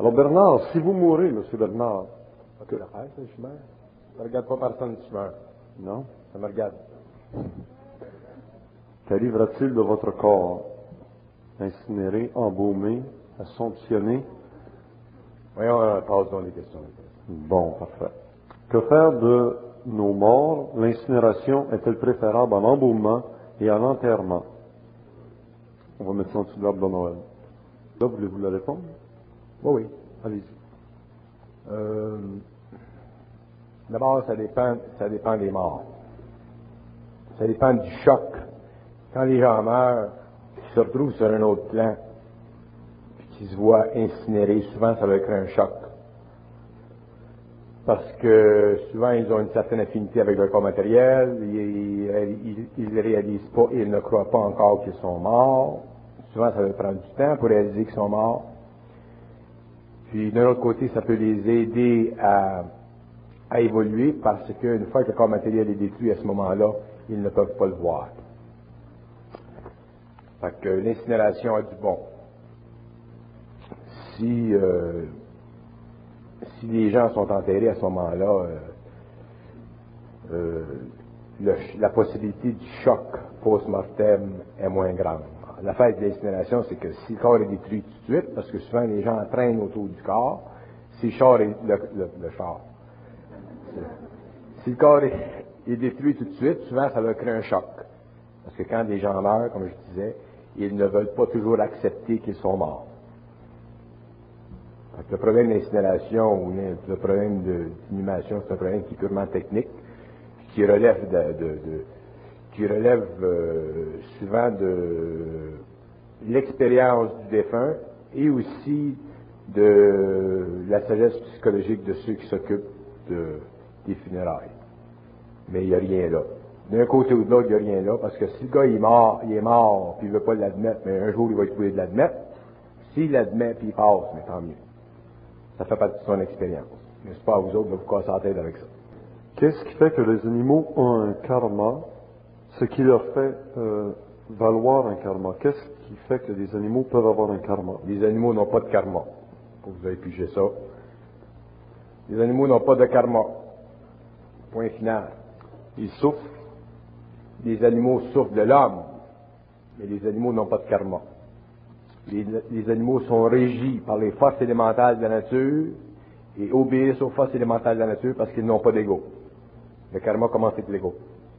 Alors Bernard, si vous mourrez, Monsieur Bernard, Ok, l'affaire, ça, je meurs. Ne regarde pas personne si je meurs. non, Ça me regarde. qu'arrivera-t-il de votre corps? Incinéré, embaumé, assomptionné? Voyons, passe dans les questions. Bon, parfait. Que faire de nos morts? L'incinération est-elle préférable à l'embaumement et à l'enterrement? On va mettre ça en dessous de l'arbre de Noël. Là, voulez-vous la répondre? Oui, oui. Allez-y. D'abord, ça dépend des morts. Ça dépend du choc. Quand les gens meurent, ils se retrouvent sur un autre plan, puis qu'ils se voient incinérés, souvent ça va créer un choc. Parce que souvent, ils ont une certaine affinité avec leur corps matériel, ils réalisent pas, ils ne croient pas encore qu'ils sont morts. Souvent, ça va prendre du temps pour réaliser qu'ils sont morts. Puis, d'un autre côté, ça peut les aider à évoluer parce qu'une fois que le corps matériel est détruit à ce moment-là, ils ne peuvent pas le voir. Fait que l'incinération a du bon. Si les gens sont enterrés à ce moment-là, la possibilité du choc post-mortem est moins grande. L'affaire de l'incinération, c'est que si le corps est détruit tout de suite, parce que souvent les gens traînent autour du corps, si le corps est détruit tout de suite, souvent ça va créer un choc. Parce que quand des gens meurent, comme je disais, ils ne veulent pas toujours accepter qu'ils sont morts. Donc, le problème d'incinération ou le problème d'inhumation, c'est un problème qui est purement technique, qui relève souvent de l'expérience du défunt et aussi de la sagesse psychologique de ceux qui s'occupent des funérailles. Mais il n'y a rien là. D'un côté ou de l'autre, il n'y a rien là, parce que si le gars il est mort, puis il ne veut pas l'admettre, mais un jour il va être obligé de l'admettre. S'il l'admet, puis il passe, mais tant mieux. Ça fait partie de son expérience. Mais c'est pas à vous autres de vous casser la tête avec ça. Qu'est-ce qui fait que les animaux ont un karma? Ce qui leur fait valoir un karma. Qu'est-ce qui fait que les animaux peuvent avoir un karma? Les animaux n'ont pas de karma. Faut que vous ayez pigé ça. Les animaux n'ont pas de karma. Point final. Ils souffrent. Les animaux souffrent de l'homme, mais les animaux n'ont pas de karma. Les animaux sont régis par les forces élémentales de la nature et obéissent aux forces élémentales de la nature parce qu'ils n'ont pas d'ego. Le karma commence avec l'ego.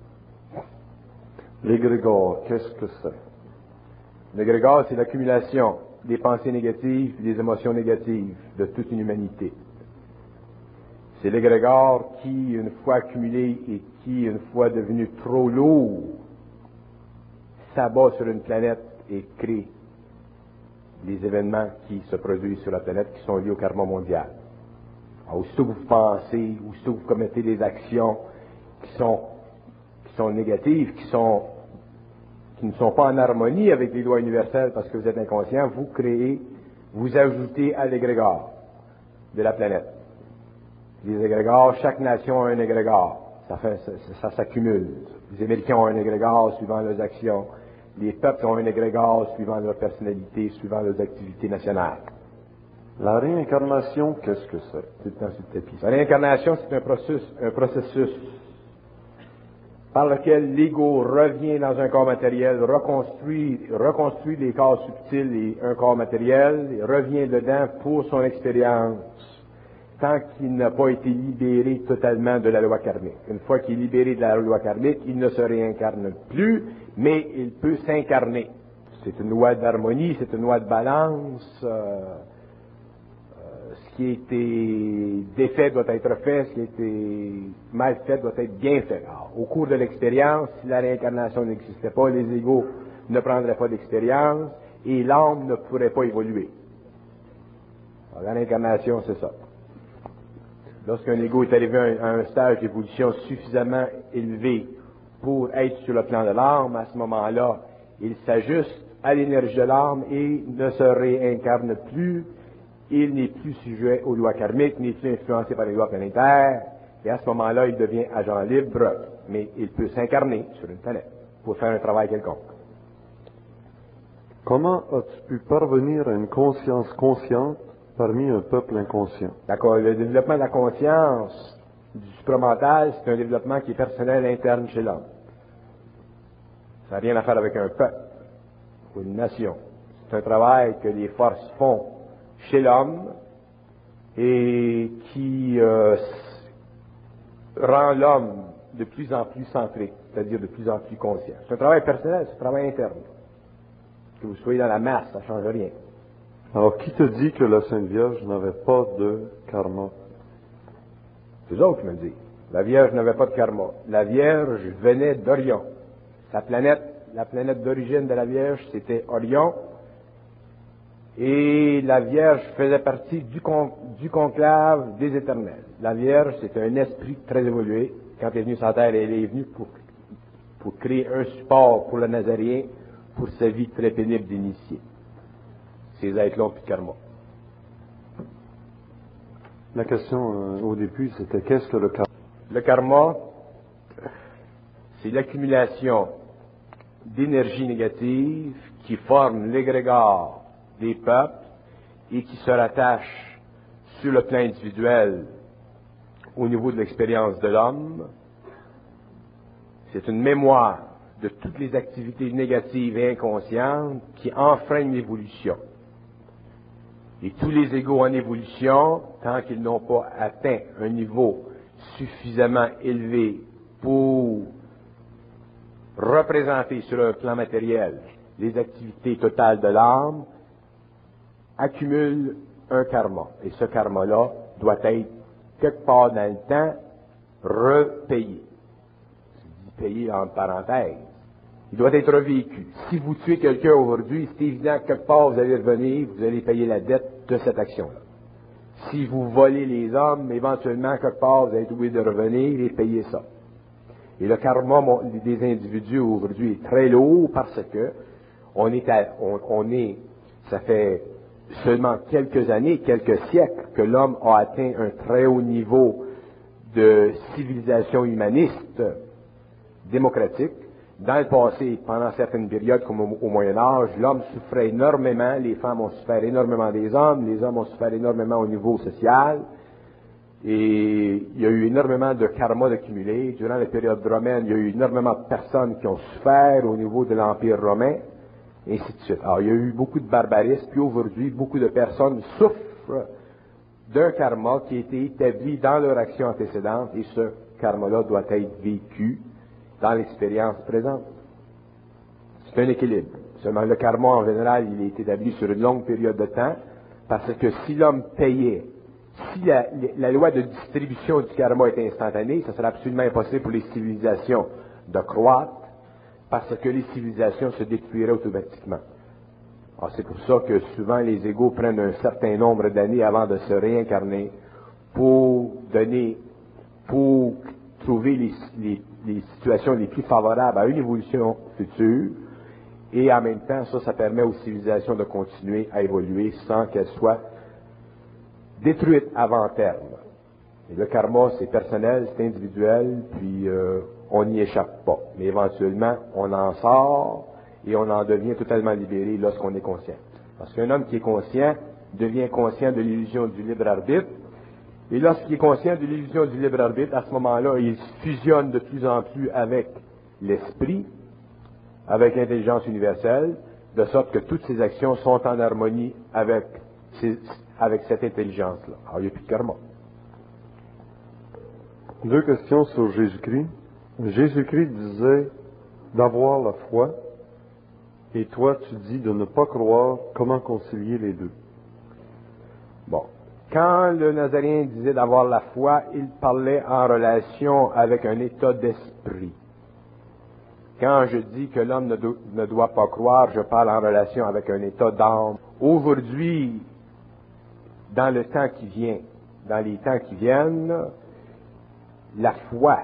L'égrégore, qu'est-ce que c'est? L'égrégore, c'est l'accumulation des pensées négatives et des émotions négatives de toute une humanité. C'est l'égrégore qui, une fois accumulé et qui, une fois devenu trop lourd, s'abat sur une planète et crée les événements qui se produisent sur la planète qui sont liés au karma mondial. Alors, aussitôt que vous pensez, aussitôt que vous commettez des actions qui sont négatives, qui ne sont pas en harmonie avec les lois universelles parce que vous êtes inconscient, vous ajoutez à l'égrégore de la planète. Les égrégores, chaque nation a un égrégore. Ça s'accumule. Les Américains ont un égrégore suivant leurs actions. Les peuples ont un égrégore suivant leur personnalité, suivant leurs activités nationales. La réincarnation, qu'est-ce que c'est? C'est le temps sur le tapis. La réincarnation, c'est un processus par lequel l'ego revient dans un corps matériel, reconstruit les corps subtils et un corps matériel, et revient dedans pour son expérience, tant qu'il n'a pas été libéré totalement de la loi karmique. Une fois qu'il est libéré de la loi karmique, il ne se réincarne plus, mais il peut s'incarner. C'est une loi d'harmonie, c'est une loi de balance. Ce qui a été défait doit être fait, ce qui a été mal fait doit être bien fait. Alors, au cours de l'expérience, si la réincarnation n'existait pas, les égos ne prendraient pas d'expérience et l'âme ne pourrait pas évoluer. Alors, la réincarnation, c'est ça. Lorsqu'un ego est arrivé à un stage d'évolution suffisamment élevé pour être sur le plan de l'âme, à ce moment-là, il s'ajuste à l'énergie de l'âme et ne se réincarne plus. Il n'est plus sujet aux lois karmiques, n'est plus influencé par les lois planétaires, et à ce moment-là, il devient agent libre, mais il peut s'incarner sur une planète pour faire un travail quelconque. Comment as-tu pu parvenir à une conscience consciente parmi un peuple inconscient. D'accord, le développement de la conscience du supramental, c'est un développement qui est personnel interne chez l'homme. Ça n'a rien à faire avec un peuple ou une nation. C'est un travail que les forces font chez l'homme et qui rend l'homme de plus en plus centré, c'est-à-dire de plus en plus conscient. C'est un travail personnel, c'est un travail interne. Que vous soyez dans la masse, ça ne change rien. Alors, qui te dit que la Sainte Vierge n'avait pas de karma? C'est eux autres qui me le disent. La Vierge n'avait pas de karma. La Vierge venait d'Orion. La planète d'origine de la Vierge, c'était Orion. Et la Vierge faisait partie du conclave des éternels. La Vierge, c'est un esprit très évolué. Quand elle est venue sur la terre, elle est venue pour créer un support pour le Nazaréen, pour sa vie très pénible d'initié. Ces êtres-là n'ont plus de karma. La question au début, c'était qu'est-ce que le karma? Le karma, c'est l'accumulation d'énergie négative qui forme l'égrégore des peuples et qui se rattache sur le plan individuel au niveau de l'expérience de l'homme. C'est une mémoire de toutes les activités négatives et inconscientes qui enfreignent l'évolution. Et tous les égos en évolution, tant qu'ils n'ont pas atteint un niveau suffisamment élevé pour représenter sur un plan matériel les activités totales de l'âme, accumulent un karma. Et ce karma-là doit être, quelque part dans le temps, repayé. Je dis payé entre parenthèses. Il doit être revécu. Si vous tuez quelqu'un aujourd'hui, c'est évident que quelque part vous allez revenir, vous allez payer la dette de cette action-là. Si vous volez les hommes, éventuellement, quelque part, vous allez être obligé de revenir et payer ça. Et le karma des individus aujourd'hui est très lourd parce que ça fait seulement quelques années, quelques siècles que l'homme a atteint un très haut niveau de civilisation humaniste, démocratique. Dans le passé, pendant certaines périodes comme au Moyen Âge, l'homme souffrait énormément, les femmes ont souffert énormément des hommes, les hommes ont souffert énormément au niveau social, et il y a eu énormément de karma d'accumulé. Durant la période romaine, il y a eu énormément de personnes qui ont souffert au niveau de l'Empire romain, et ainsi de suite. Alors, il y a eu beaucoup de barbarisme, puis aujourd'hui, beaucoup de personnes souffrent d'un karma qui a été établi dans leur action antécédente, et ce karma-là doit être vécu dans l'expérience présente. C'est un équilibre. Seulement le karma, en général, il est établi sur une longue période de temps, parce que si l'homme payait, si la loi de distribution du karma était instantanée, ça serait absolument impossible pour les civilisations de croître, parce que les civilisations se détruiraient automatiquement. Alors c'est pour ça que souvent les égos prennent un certain nombre d'années avant de se réincarner pour trouver les situations les plus favorables à une évolution future, et en même temps, ça permet aux civilisations de continuer à évoluer sans qu'elles soient détruites avant terme. Et le karma, c'est personnel, c'est individuel, puis on n'y échappe pas. Mais éventuellement, on en sort et on en devient totalement libéré lorsqu'on est conscient. Parce qu'un homme qui est conscient devient conscient de l'illusion du libre arbitre. Et lorsqu'il est conscient de l'illusion du libre arbitre, à ce moment-là, il fusionne de plus en plus avec l'esprit, avec l'intelligence universelle, de sorte que toutes ses actions sont en harmonie avec cette intelligence-là. Alors, il n'y a plus de karma. Deux questions sur Jésus-Christ. Jésus-Christ disait d'avoir la foi, et toi tu dis de ne pas croire. Comment concilier les deux? Bon. Quand le Nazaréen disait d'avoir la foi, il parlait en relation avec un état d'esprit. Quand je dis que l'homme ne doit pas croire, je parle en relation avec un état d'âme. Aujourd'hui, dans le temps qui vient, dans les temps qui viennent, la foi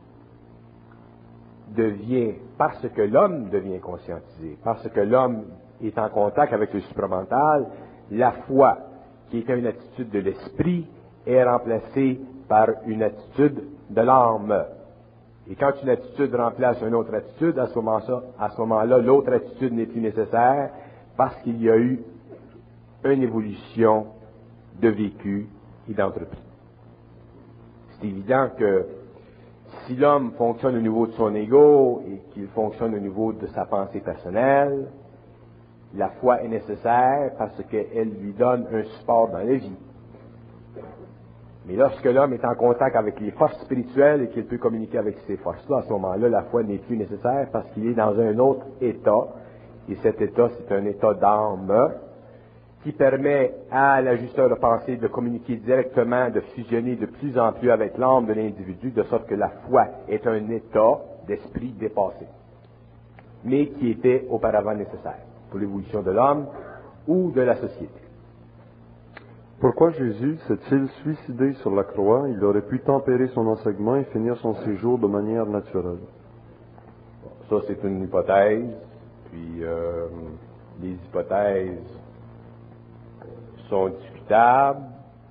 devient, parce que l'homme devient conscientisé, parce que l'homme est en contact avec le supramental, la foi, qui était une attitude de l'esprit, est remplacée par une attitude de l'âme. Et quand une attitude remplace une autre attitude, à ce moment-là, l'autre attitude n'est plus nécessaire parce qu'il y a eu une évolution de vécu et d'entreprise. C'est évident que si l'homme fonctionne au niveau de son ego et qu'il fonctionne au niveau de sa pensée personnelle, la foi est nécessaire parce qu'elle lui donne un support dans la vie. Mais lorsque l'homme est en contact avec les forces spirituelles et qu'il peut communiquer avec ces forces-là, à ce moment-là, la foi n'est plus nécessaire parce qu'il est dans un autre état. Et cet état, c'est un état d'âme qui permet à l'ajusteur de pensée de communiquer directement, de fusionner de plus en plus avec l'âme de l'individu, de sorte que la foi est un état d'esprit dépassé, mais qui était auparavant nécessaire pour l'évolution de l'homme ou de la société. Pourquoi Jésus s'est-il suicidé sur la croix? Il aurait pu tempérer son enseignement et finir son séjour de manière naturelle. Ça, c'est une hypothèse, puis les hypothèses sont discutables.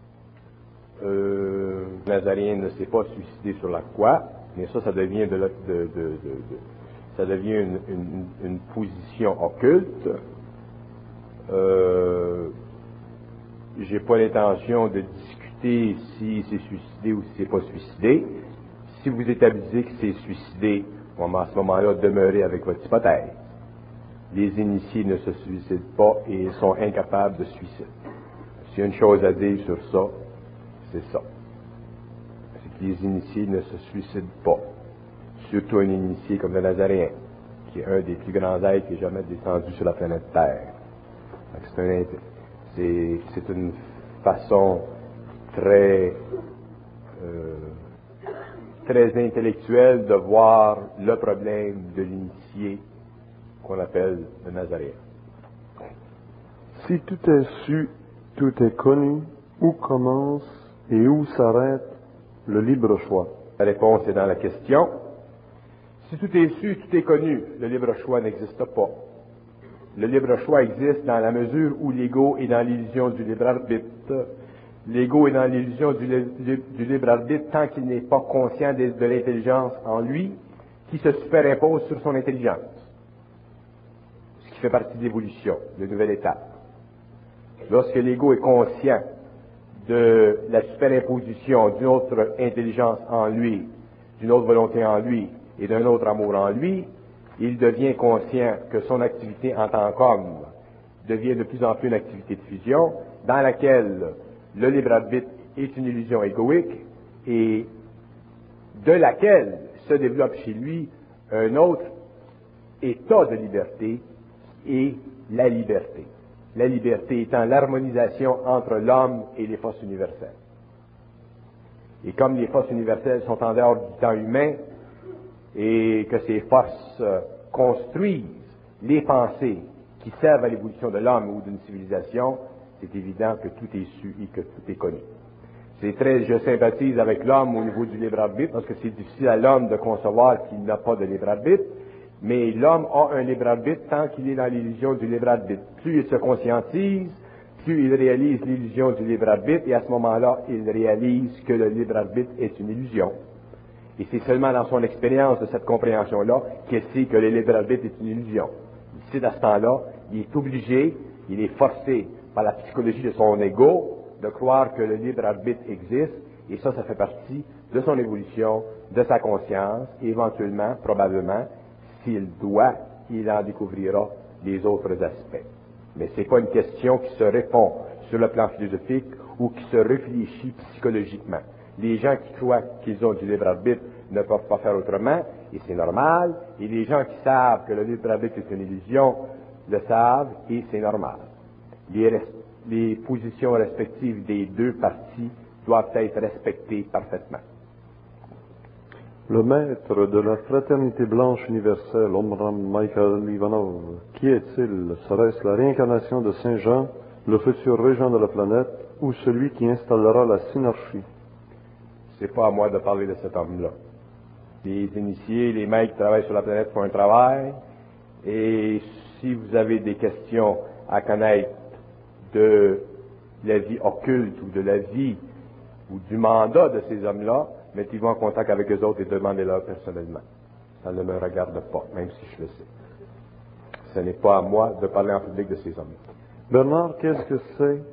Nazaréen ne s'est pas suicidé sur la croix, mais ça devient ça devient une position occulte. J'ai pas l'intention de discuter s'il s'est suicidé ou s'il s'est pas suicidé. Si vous établissez qu'il s'est suicidé, on va à ce moment-là demeurer avec votre hypothèse. Les initiés ne se suicident pas et ils sont incapables de suicide. S'il y a une chose à dire sur ça, c'est ça. C'est que les initiés ne se suicident pas. Surtout un initié comme le Nazaréen, qui est un des plus grands êtres qui est jamais descendu sur la planète Terre. C'est une façon très intellectuelle de voir le problème de l'initié qu'on appelle le Nazaréen. Si tout est su, tout est connu, où commence et où s'arrête le libre choix? La réponse est dans la question. Si tout est su, tout est connu, le libre choix n'existe pas. Le libre choix existe dans la mesure où l'ego est dans l'illusion du libre arbitre. L'ego est dans l'illusion du libre arbitre tant qu'il n'est pas conscient de l'intelligence en lui qui se superimpose sur son intelligence. Ce qui fait partie de l'évolution, de nouvelle étape. Lorsque l'ego est conscient de la superimposition d'une autre intelligence en lui, d'une autre volonté en lui et d'un autre amour en lui, il devient conscient que son activité en tant qu'homme devient de plus en plus une activité de fusion dans laquelle le libre arbitre est une illusion égoïque et de laquelle se développe chez lui un autre état de liberté et la liberté. La liberté étant l'harmonisation entre l'homme et les forces universelles. Et comme les forces universelles sont en dehors du temps humain, et que ces forces construisent les pensées qui servent à l'évolution de l'homme ou d'une civilisation, c'est évident que tout est su et que tout est connu. Je sympathise avec l'homme au niveau du libre arbitre, parce que c'est difficile à l'homme de concevoir qu'il n'a pas de libre arbitre, mais l'homme a un libre arbitre tant qu'il est dans l'illusion du libre arbitre. Plus il se conscientise, plus il réalise l'illusion du libre arbitre, et à ce moment-là, il réalise que le libre arbitre est une illusion. Et c'est seulement dans son expérience de cette compréhension-là qu'il sait que le libre arbitre est une illusion. Il sait à ce temps-là, il est obligé, il est forcé par la psychologie de son ego de croire que le libre arbitre existe, et ça fait partie de son évolution, de sa conscience, et éventuellement, probablement, s'il doit, il en découvrira les autres aspects. Mais c'est pas une question qui se répond sur le plan philosophique ou qui se réfléchit psychologiquement. Les gens qui croient qu'ils ont du libre arbitre ne peuvent pas faire autrement, et c'est normal. Et les gens qui savent que le libre arbitre est une illusion le savent, et c'est normal. Les positions respectives des deux parties doivent être respectées parfaitement. Le maître de la fraternité blanche universelle, Omram Michael Ivanov, qui est-il? Serait-ce la réincarnation de Saint Jean, le futur régent de la planète, ou celui qui installera la synarchie? C'est pas à moi de parler de cet homme-là. Les initiés, les maîtres qui travaillent sur la planète font un travail, et si vous avez des questions à connaître de la vie occulte ou de la vie ou du mandat de ces hommes-là, mettez-vous en contact avec eux autres et demandez-leur personnellement. Ça ne me regarde pas, même si je le sais. Ce n'est pas à moi de parler en public de ces hommes. Bernard, qu'est-ce que c'est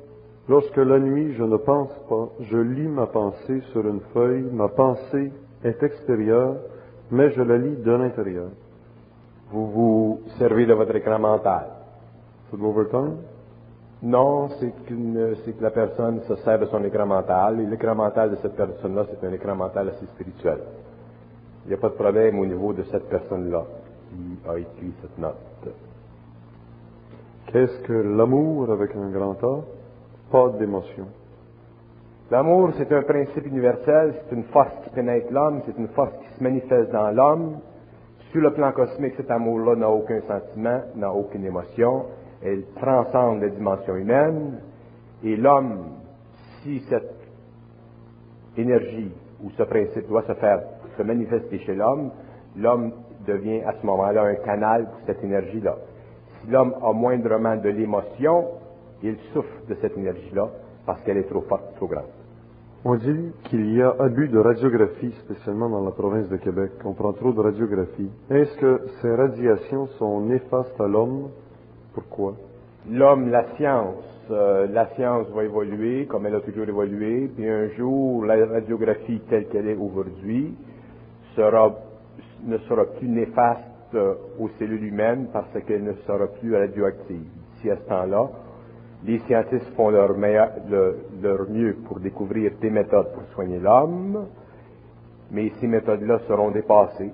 Lorsque la nuit je ne pense pas, je lis ma pensée sur une feuille, ma pensée est extérieure, mais je la lis de l'intérieur. Vous vous servez de votre écran mental. C'est de l'overtime? Non, c'est que la personne se sert de son écran mental, et l'écran mental de cette personne-là, c'est un écran mental assez spirituel. Il n'y a pas de problème au niveau de cette personne-là qui a écrit cette note. Qu'est-ce que l'amour avec un grand A? Pas d'émotion. L'amour, c'est un principe universel, c'est une force qui pénètre l'homme, c'est une force qui se manifeste dans l'homme. Sur le plan cosmique, cet amour-là n'a aucun sentiment, n'a aucune émotion. Elle transcende les dimensions humaines. Et l'homme, si cette énergie ou ce principe doit se manifester chez l'homme, l'homme devient à ce moment-là un canal pour cette énergie-là. Si l'homme a moindrement de l'émotion, il souffre de cette énergie-là parce qu'elle est trop forte, trop grande. On dit qu'il y a abus de radiographie, spécialement dans la province de Québec. On prend trop de radiographie. Est-ce que ces radiations sont néfastes à l'homme? Pourquoi? L'homme, la science va évoluer comme elle a toujours évolué, puis un jour, la radiographie telle qu'elle est aujourd'hui ne sera plus néfaste aux cellules humaines parce qu'elle ne sera plus radioactive. D'ici à ce temps-là, les scientifiques font leur mieux pour découvrir des méthodes pour soigner l'homme, mais ces méthodes-là seront dépassées.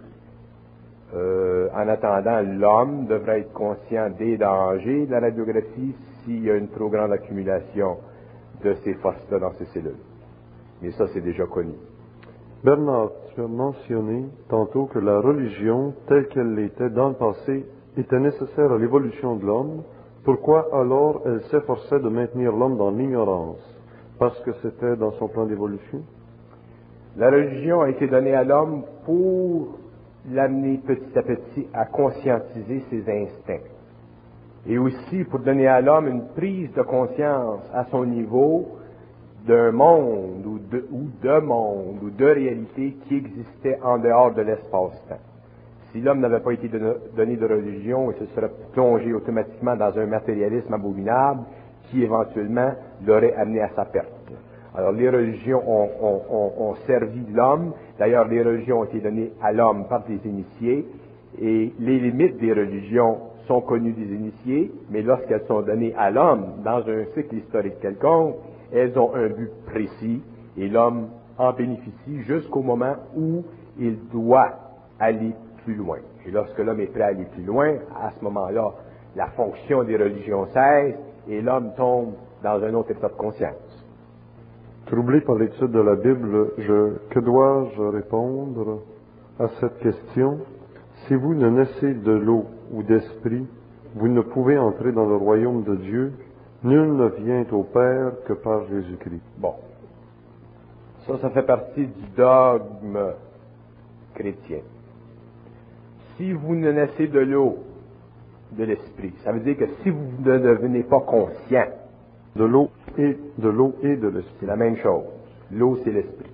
En attendant, l'homme devrait être conscient des dangers de la radiographie s'il y a une trop grande accumulation de ces forces-là dans ses cellules. Mais ça, c'est déjà connu. Bernard, tu as mentionné tantôt que la religion, telle qu'elle l'était dans le passé, était nécessaire à l'évolution de l'homme. Pourquoi alors elle s'efforçait de maintenir l'homme dans l'ignorance? Parce que c'était dans son plan d'évolution? La religion a été donnée à l'homme pour l'amener petit à petit à conscientiser ses instincts. Et aussi pour donner à l'homme une prise de conscience à son niveau d'un monde ou de réalité qui existait en dehors de l'espace-temps. Si l'homme n'avait pas été donné de religion, il se serait plongé automatiquement dans un matérialisme abominable qui éventuellement l'aurait amené à sa perte. Alors les religions ont servi l'homme. D'ailleurs, les religions ont été données à l'homme par des initiés, et les limites des religions sont connues des initiés, mais lorsqu'elles sont données à l'homme dans un cycle historique quelconque, elles ont un but précis, et l'homme en bénéficie jusqu'au moment où il doit aller plus loin. Et lorsque l'homme est prêt à aller plus loin, à ce moment-là, la fonction des religions cesse, et l'homme tombe dans un autre état de conscience. Troublé par l'étude de la Bible, que dois-je répondre à cette question? Si vous ne naissez de l'eau ou d'esprit, vous ne pouvez entrer dans le royaume de Dieu. Nul ne vient au Père que par Jésus-Christ. Bon. Ça fait partie du dogme chrétien. Si vous ne naissez de l'eau, de l'esprit, ça veut dire que si vous ne devenez pas conscient, de l'eau et de l'esprit. C'est la même chose. L'eau, c'est l'esprit.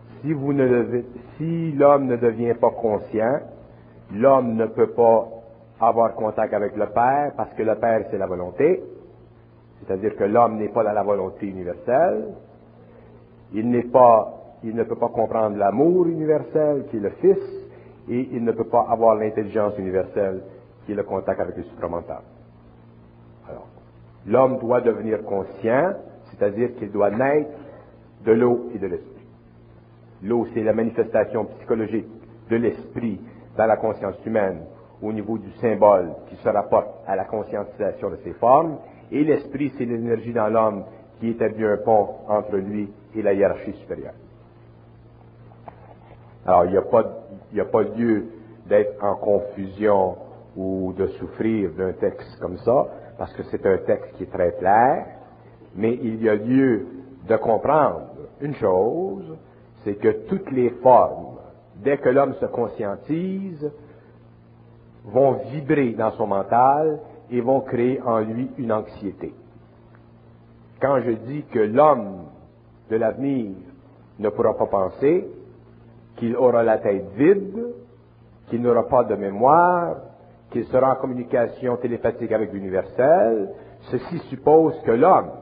Si l'homme ne devient pas conscient, l'homme ne peut pas avoir contact avec le Père, parce que le Père, c'est la volonté. C'est-à-dire que l'homme n'est pas dans la volonté universelle. Il ne peut pas comprendre l'amour universel, qui est le Fils, et il ne peut pas avoir l'intelligence universelle, qui est le contact avec le supramental. Alors, l'homme doit devenir conscient, c'est-à-dire qu'il doit naître de l'eau et de l'esprit. L'eau, c'est la manifestation psychologique de l'esprit dans la conscience humaine, au niveau du symbole qui se rapporte à la conscientisation de ses formes, et l'esprit, c'est l'énergie dans l'homme qui établit un pont entre lui et la hiérarchie supérieure. Alors, il n'y a pas lieu d'être en confusion ou de souffrir d'un texte comme ça, parce que c'est un texte qui est très clair, mais il y a lieu de comprendre une chose, c'est que toutes les formes, dès que l'homme se conscientise, vont vibrer dans son mental et vont créer en lui une anxiété. Quand je dis que l'homme de l'avenir ne pourra pas penser, qu'il aura la tête vide, qu'il n'aura pas de mémoire, qu'il sera en communication télépathique avec l'universel, ceci suppose que l'homme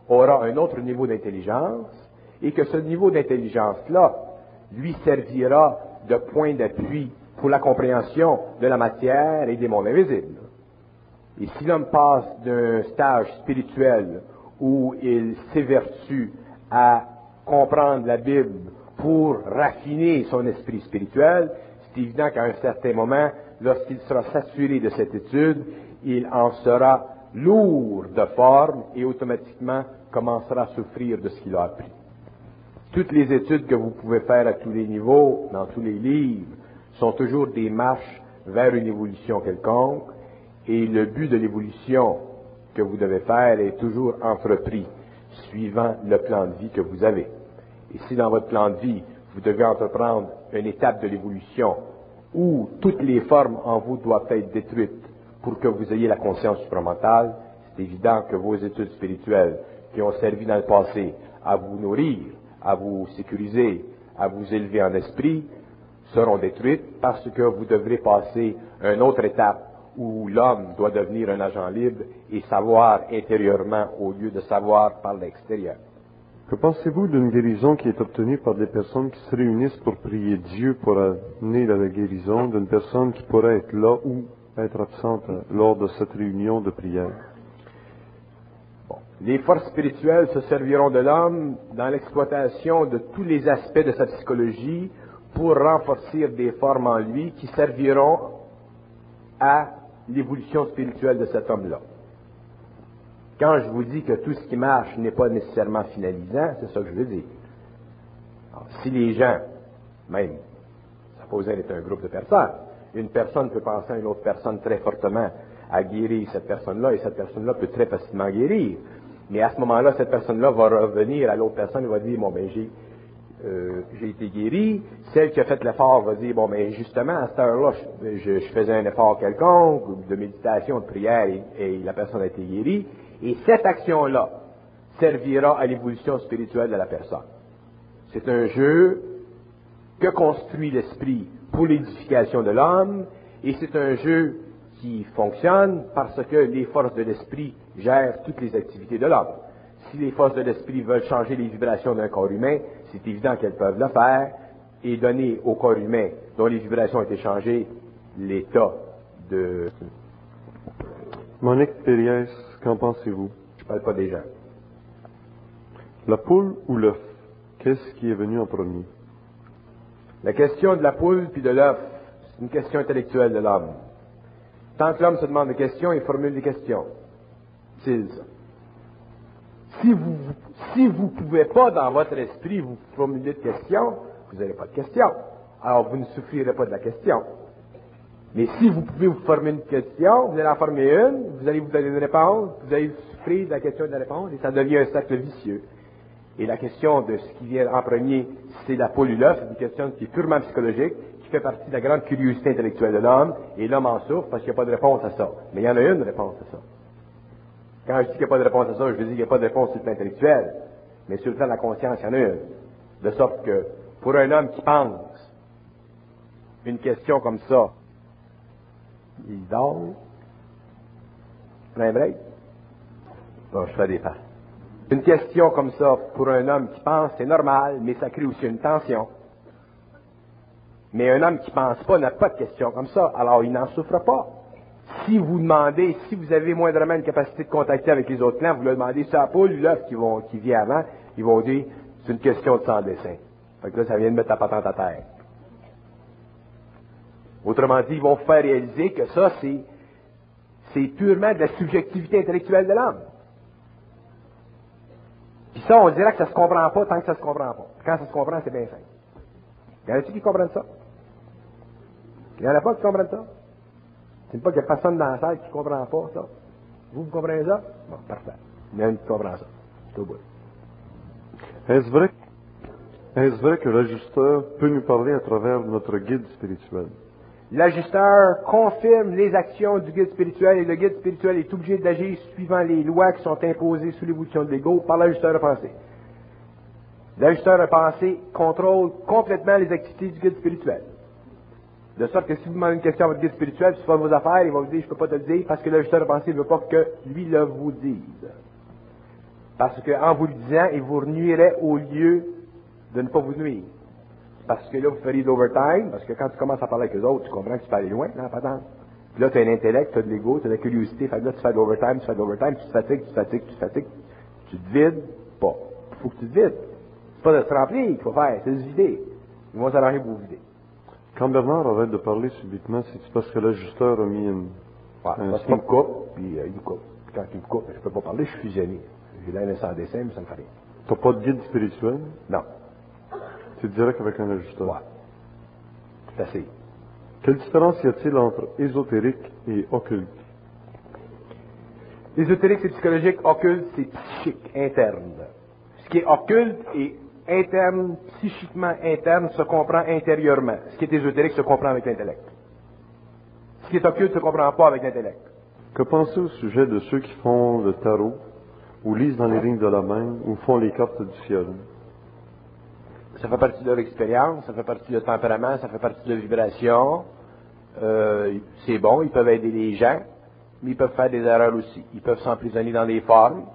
aura un autre niveau d'intelligence et que ce niveau d'intelligence-là lui servira de point d'appui pour la compréhension de la matière et des mondes invisibles. Et si l'homme passe d'un stage spirituel où il s'évertue à comprendre la Bible pour raffiner son esprit spirituel, c'est évident qu'à un certain moment, lorsqu'il sera saturé de cette étude, il en sera lourd de forme et automatiquement commencera à souffrir de ce qu'il a appris. Toutes les études que vous pouvez faire à tous les niveaux, dans tous les livres, sont toujours des marches vers une évolution quelconque, et le but de l'évolution que vous devez faire est toujours entrepris, suivant le plan de vie que vous avez. Et si dans votre plan de vie, vous devez entreprendre une étape de l'évolution où toutes les formes en vous doivent être détruites pour que vous ayez la conscience supramentale, c'est évident que vos études spirituelles qui ont servi dans le passé à vous nourrir, à vous sécuriser, à vous élever en esprit, seront détruites parce que vous devrez passer à une autre étape où l'homme doit devenir un agent libre et savoir intérieurement au lieu de savoir par l'extérieur. Que pensez-vous d'une guérison qui est obtenue par des personnes qui se réunissent pour prier Dieu pour amener la guérison d'une personne qui pourrait être là ou être absente lors de cette réunion de prière? Bon. Les forces spirituelles se serviront de l'homme dans l'exploitation de tous les aspects de sa psychologie pour renforcer des formes en lui qui serviront à l'évolution spirituelle de cet homme-là. Quand je vous dis que tout ce qui marche n'est pas nécessairement finalisant, c'est ça que je veux dire. Alors, si les gens, même, supposons d'être un groupe de personnes, une personne peut penser à une autre personne très fortement à guérir cette personne-là, et cette personne-là peut très facilement guérir. Mais à ce moment-là, cette personne-là va revenir à l'autre personne et va dire, bon, ben, j'ai été guéri. Celle qui a fait l'effort va dire, bon, ben, justement, à cette heure-là, je faisais un effort quelconque, de méditation, de prière, et la personne a été guérie. Et cette action-là servira à l'évolution spirituelle de la personne. C'est un jeu que construit l'esprit pour l'édification de l'homme, et c'est un jeu qui fonctionne parce que les forces de l'esprit gèrent toutes les activités de l'homme. Si les forces de l'esprit veulent changer les vibrations d'un corps humain, c'est évident qu'elles peuvent le faire et donner au corps humain dont les vibrations ont été changées l'état de... Monique Périès, qu'en pensez-vous? Je ne parle pas des gens. La poule ou l'œuf, qu'est-ce qui est venu en premier? La question de la poule puis de l'œuf, c'est une question intellectuelle de l'homme. Tant que l'homme se demande des questions, il formule des questions. C'est ça. Si vous ne pouvez pas, dans votre esprit, vous formuler de questions, vous n'aurez pas de questions. Alors, vous ne souffrirez pas de la question. Mais si vous pouvez vous former une question, vous allez en former une, vous allez vous donner une réponse, vous allez souffrir de la question et de la réponse, et ça devient un cercle vicieux. Et la question de ce qui vient en premier, c'est la poule ou l'œuf, c'est une question qui est purement psychologique, qui fait partie de la grande curiosité intellectuelle de l'homme, et l'homme en souffre parce qu'il n'y a pas de réponse à ça. Mais il y en a une réponse à ça. Quand je dis qu'il n'y a pas de réponse à ça, je veux dire qu'il n'y a pas de réponse sur le plan intellectuel, mais sur le plan de la conscience, il y en a une. De sorte que, pour un homme qui pense une question comme ça, il dort, prend un break. Bon, je fais des passes. Une question comme ça, pour un homme qui pense, c'est normal, mais ça crée aussi une tension. Mais un homme qui pense pas n'a pas de question comme ça, alors il n'en souffre pas. Si vous demandez, si vous avez moindrement une capacité de contacter avec les autres clans, vous leur demandez ça à la poule, l'œuf qui vient avant, ils vont dire, c'est une question de sans dessin. Fait que là, ça vient de mettre la patente à terre. Autrement dit, ils vont vous faire réaliser que ça, c'est purement de la subjectivité intellectuelle de l'homme. Puis ça, on dirait que ça se comprend pas tant que ça se comprend pas. Quand ça se comprend, c'est bien simple. Y en a-tu qui comprennent ça? Il y en a pas qui comprennent ça? C'est pas qu'il n'y a personne dans la salle qui ne comprend pas ça. Vous comprenez ça? Bon, parfait. Il y en a qui comprend ça. C'est au bout. Est-ce vrai que l'ajusteur peut nous parler à travers notre guide spirituel? L'ajusteur confirme les actions du guide spirituel et le guide spirituel est obligé d'agir suivant les lois qui sont imposées sous l'évolution de l'ego par l'ajusteur de pensée. L'ajusteur de pensée contrôle complètement les activités du guide spirituel. De sorte que si vous demandez une question à votre guide spirituel, sur vos affaires, il va vous dire, je ne peux pas te le dire, parce que l'ajusteur de pensée ne veut pas que lui le vous dise. Parce qu'en vous le disant, il vous nuirait au lieu de ne pas vous nuire. Parce que là, vous feriez de l'overtime, parce que quand tu commences à parler avec les autres, tu comprends que tu peux aller loin, non, pas tant. Puis là, tu as un intellect, tu as de l'ego, tu as de la curiosité, fait que là, tu fais de l'overtime, tu te fatigues, tu te vides pas. Il faut que tu te vides. C'est pas de se remplir qu'il faut faire, c'est de se vider. Ils vont s'arranger pour vous vider. Quand Bernard arrête de parler subitement, c'est parce que l'ajusteur a mis une... Ouais, parce qu'il me coupe, puis il me coupe. Puis quand il me coupe, je peux pas parler, je suis fusionné. J'ai l'air sans dessin, mais ça me fait rien. T'as pas de guide spirituel? Non. Tu direct avec un ajusteur? Ouais. C'est assez. Quelle différence y a-t-il entre ésotérique et occulte? Ésotérique, c'est psychologique. Occulte, c'est psychique, interne. Ce qui est occulte et interne, psychiquement interne, se comprend intérieurement. Ce qui est ésotérique se comprend avec l'intellect. Ce qui est occulte se comprend pas avec l'intellect. Que pensez-vous au sujet de ceux qui font le tarot, ou lisent dans les lignes de la main, ou font les cartes du ciel? Ça fait partie de leur expérience, ça fait partie de leur tempérament, ça fait partie de leur vibration. C'est bon, ils peuvent aider les gens, mais ils peuvent faire des erreurs aussi. Ils peuvent s'emprisonner dans des formes.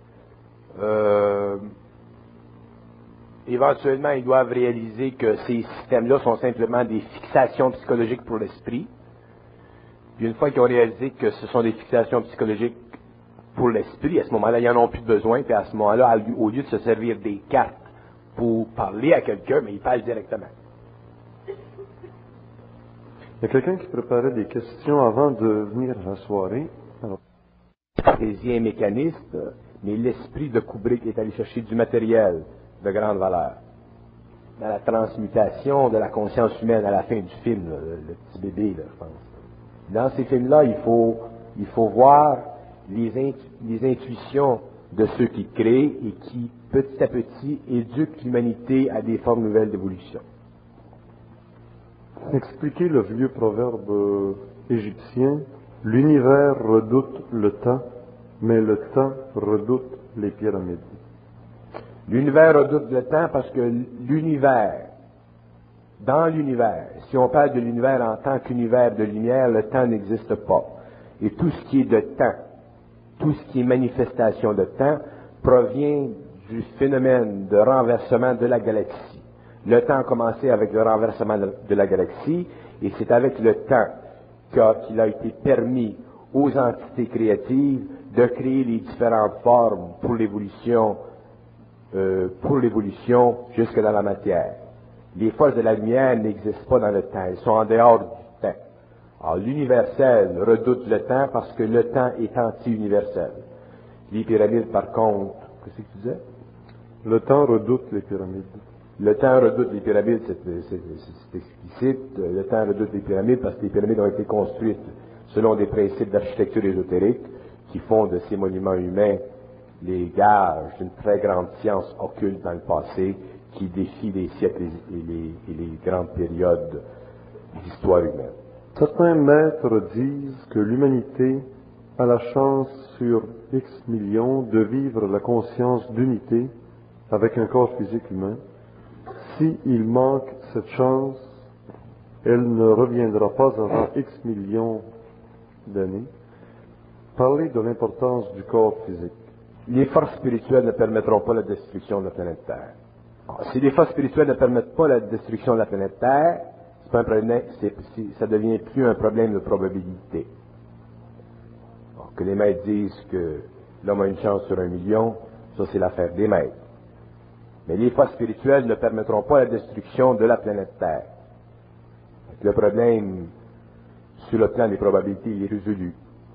Éventuellement, ils doivent réaliser que ces systèmes-là sont simplement des fixations psychologiques pour l'esprit. Puis une fois qu'ils ont réalisé que ce sont des fixations psychologiques pour l'esprit, à ce moment-là, ils n'en ont plus de besoin. Puis à ce moment-là, au lieu de se servir des cartes pour parler à quelqu'un, mais ils parlent directement. Il y a quelqu'un qui préparait des questions avant de venir à la soirée. Alors... Cartésien mécaniste, mais l'esprit de Kubrick est allé chercher du matériel de grande valeur. Dans la transmutation de la conscience humaine à la fin du film, là, le petit bébé, là, je pense. Dans ces films-là, il faut voir les intuitions de ceux qui créent et qui, petit à petit, éduquent l'humanité à des formes nouvelles d'évolution. Expliquez le vieux proverbe égyptien. L'univers redoute le temps, mais le temps redoute les pyramides. L'univers redoute le temps parce que dans l'univers, si on parle de l'univers en tant qu'univers de lumière, le temps n'existe pas. Et tout ce qui est de temps, tout ce qui est manifestation de temps, provient du phénomène de renversement de la galaxie. Le temps a commencé avec le renversement de la galaxie, et c'est avec le temps qu'il a été permis aux entités créatives de créer les différentes formes pour l'évolution jusque dans la matière. Les forces de la lumière n'existent pas dans le temps, elles sont en dehors du temps. Alors l'universel redoute le temps parce que le temps est anti-universel. Les pyramides, par contre, qu'est-ce que tu disais? Le temps redoute les pyramides. Le temps redoute les pyramides, c'est explicite. Le temps redoute les pyramides parce que les pyramides ont été construites selon des principes d'architecture ésotérique qui font de ces monuments humains les gages d'une très grande science occulte dans le passé qui défie les siècles et les grandes périodes d'histoire humaine. Certains maîtres disent que l'humanité a la chance sur X millions de vivre la conscience d'unité avec un corps physique humain. S'il manque cette chance, elle ne reviendra pas avant X millions d'années. Parlez de l'importance du corps physique. Les forces spirituelles ne permettront pas la destruction de la planète Terre. Alors, si les forces spirituelles ne permettent pas la destruction de la planète Terre, c'est pas un problème, ça devient plus un problème de probabilité. Alors, que les maîtres disent que l'homme a une chance sur 1 million, ça c'est l'affaire des maîtres. Mais les forces spirituelles ne permettront pas la destruction de la planète Terre. Donc, le problème, sur le plan des probabilités, il est résolu.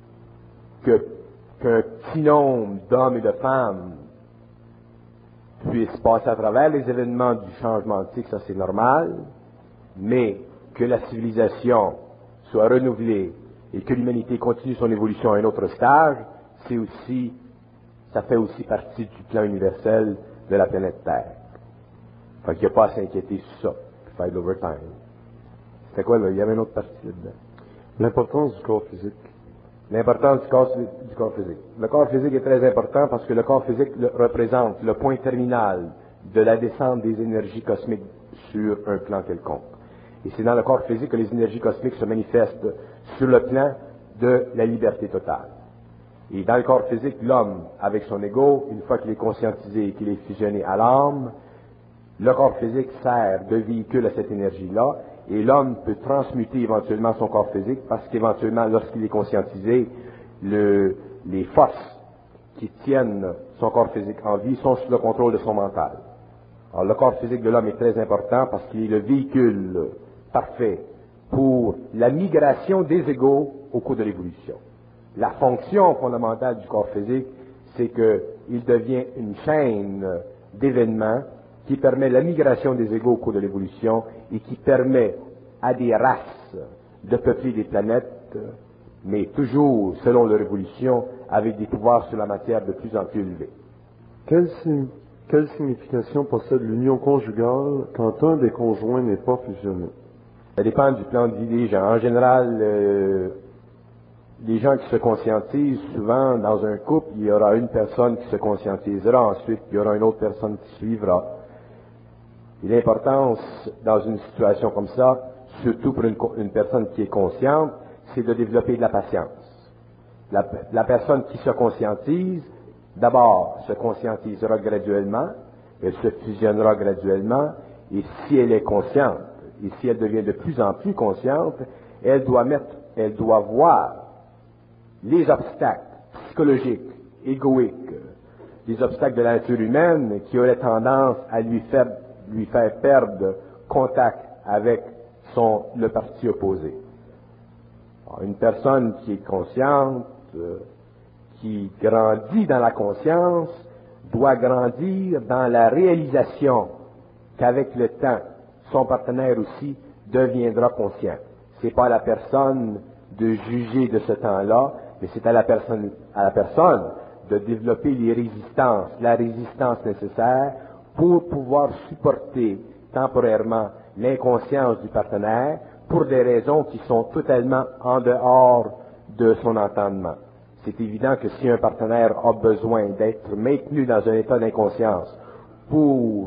Qu'un petit nombre d'hommes et de femmes puissent passer à travers les événements du changement antique, ça c'est normal, mais que la civilisation soit renouvelée et que l'humanité continue son évolution à un autre stage, ça fait aussi partie du plan universel de la planète Terre. Fait qu'il n'y a pas à s'inquiéter sur ça, puis faire de l'overtime. C'était quoi, là? Il y avait une autre partie là-dedans. L'importance du corps physique. L'importance du corps physique. Le corps physique est très important parce que le corps physique représente le point terminal de la descente des énergies cosmiques sur un plan quelconque. Et c'est dans le corps physique que les énergies cosmiques se manifestent sur le plan de la liberté totale. Et dans le corps physique, l'homme, avec son ego, une fois qu'il est conscientisé et qu'il est fusionné à l'âme, le corps physique sert de véhicule à cette énergie-là, et l'homme peut transmuter éventuellement son corps physique parce qu'éventuellement, lorsqu'il est conscientisé, les forces qui tiennent son corps physique en vie sont sous le contrôle de son mental. Alors, le corps physique de l'homme est très important parce qu'il est le véhicule parfait pour la migration des égos au cours de l'évolution. La fonction fondamentale du corps physique, c'est qu'il devient une chaîne d'événements qui permet la migration des égos au cours de l'évolution et qui permet à des races de peupler des planètes, mais toujours, selon leur évolution, avec des pouvoirs sur la matière de plus en plus élevés. Quelle signification possède l'union conjugale quand un des conjoints n'est pas fusionné? Ça dépend du plan de vie des gens. En général, les gens qui se conscientisent, souvent, dans un couple, il y aura une personne qui se conscientisera, ensuite, il y aura une autre personne qui suivra. Et l'importance, dans une situation comme ça, surtout pour une personne qui est consciente, c'est de développer de la patience. La personne qui se conscientise, d'abord, se conscientisera graduellement, elle se fusionnera graduellement, et si elle est consciente, et si elle devient de plus en plus consciente, elle doit voir les obstacles psychologiques, égoïques, les obstacles de la nature humaine qui auraient tendance à lui faire perdre contact avec le parti opposé. Alors, une personne qui est consciente, qui grandit dans la conscience, doit grandir dans la réalisation qu'avec le temps, son partenaire aussi deviendra conscient. C'est pas à la personne de juger de ce temps-là, mais c'est à la personne de développer la résistance nécessaire pour pouvoir supporter temporairement l'inconscience du partenaire pour des raisons qui sont totalement en dehors de son entendement. C'est évident que si un partenaire a besoin d'être maintenu dans un état d'inconscience pour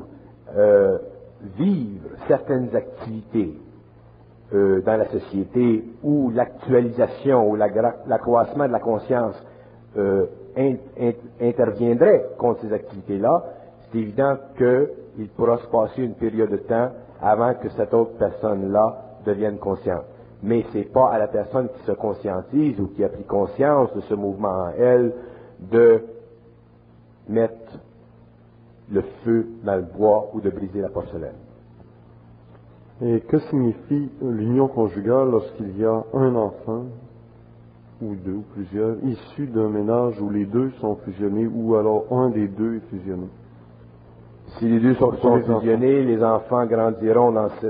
vivre certaines activités dans la société où l'actualisation ou l'accroissement de la conscience interviendrait contre ces activités-là, c'est évident qu'il pourra se passer une période de temps avant que cette autre personne-là devienne consciente. Mais ce n'est pas à la personne qui se conscientise ou qui a pris conscience de ce mouvement en elle de mettre le feu dans le bois ou de briser la porcelaine. Et que signifie l'union conjugale lorsqu'il y a un enfant, ou deux, ou plusieurs, issus d'un ménage où les deux sont fusionnés, ou alors un des deux est fusionné? Si les deux sont fusionnés, les enfants grandiront